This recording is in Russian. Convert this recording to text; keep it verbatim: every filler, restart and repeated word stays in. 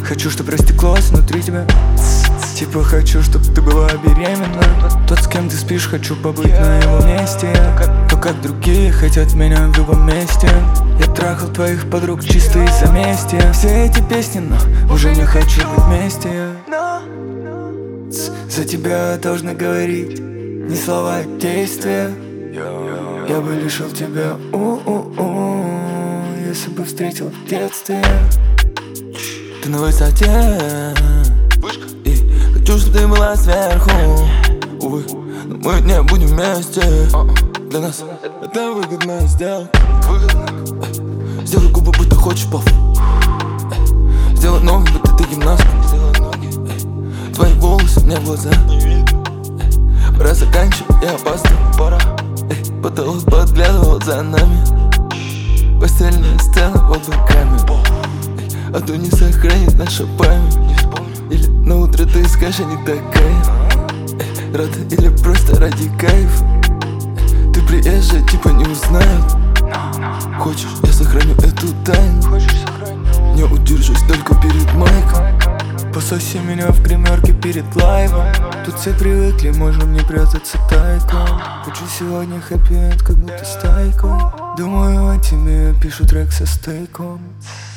Хочу, чтоб растеклось внутри тебя. Типа хочу, чтоб ты была беременна. Тот, с кем ты спишь, хочу побыть на его месте. То, как другие хотят меня в любом месте. Я трахал твоих подруг чисто из-за мести. Все эти песни, но уже не хочу быть вместе. За тебя должны говорить не слова, а действия. Я бы лишил тебя, у-у-у, если бы встретил в детстве. Ты на высоте, и хочу, чтобы ты была сверху. Увы, но мы не будем вместе. Для нас это выгодная сделка. Сделай губы, будто хочешь пов. Сделай ноги, будто ты гимнастка. Твои волосы мне в глаза. Пора заканчивать, я опаздываю. Пора. Потолок подглядывал за нами. Постельная сцена в облаками. А то не сохранит наша память. Или на утро ты скажешь, а не такая. Рада или просто ради кайфа. Ты приезжая, типа не узнают. Хочешь, я сохраню эту тайну. Не удержусь только перед майком. Пососи меня в гримерке перед лайвом. Тут все привыкли, можем не прятаться тайком. Хочу сегодня хэппи-энд, как будто стайком. Думаю о тебе, пишу трек со стейком.